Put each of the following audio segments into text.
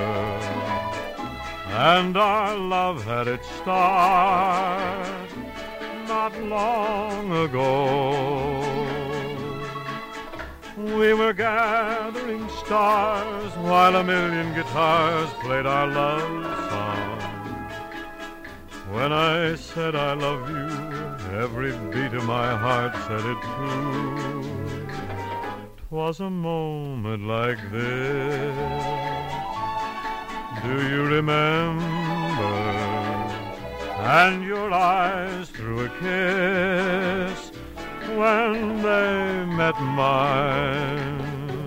and our love had its start not long ago. We were gathering stars while a million guitars played our love song. When I said I love you, every beat of my heart said it too. 'Twas a moment like this. Do you remember? And your eyes threw a kiss when they met mine.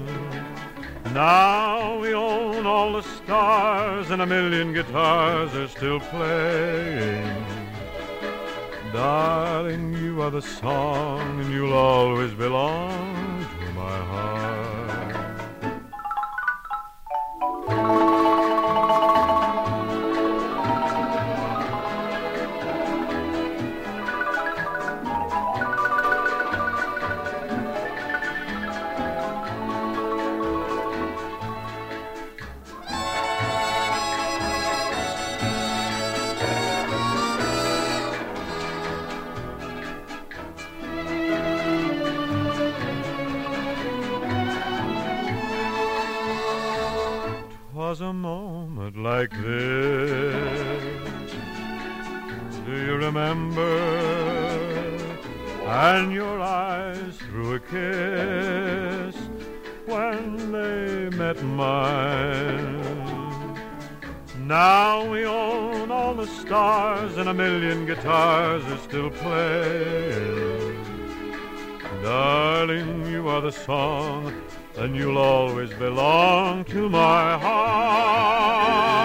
Now we own all the stars and a million guitars are still playing. Darling, you are the song and you'll always belong to my heart. 'Twas a moment like this. Do you remember? And your eyes threw a kiss when they met mine. Now we own all the stars and a million guitars are still playing. Darling, you are the song and you'll always belong to my heart.